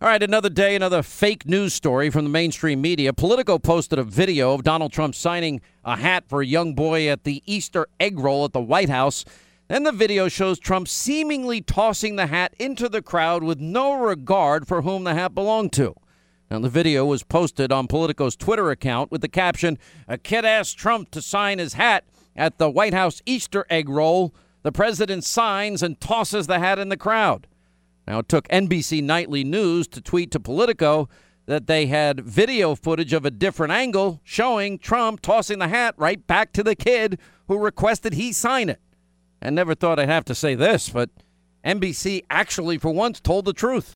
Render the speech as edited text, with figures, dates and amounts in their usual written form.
All right, another day, another fake news story from the mainstream media. Politico posted a video of Donald Trump signing a hat for a young boy at the Easter egg roll at the White House. Then the video shows Trump seemingly tossing the hat into the crowd with no regard for whom the hat belonged to. Now, the video was posted on Politico's Twitter account with the caption, "A kid asked Trump to sign his hat at the White House Easter egg roll. The president signs and tosses the hat in the crowd." Now, it took NBC Nightly News to tweet to Politico that they had video footage of a different angle showing Trump tossing the hat right back to the kid who requested he sign it. I never thought I'd have to say this, but NBC actually, for once, told the truth.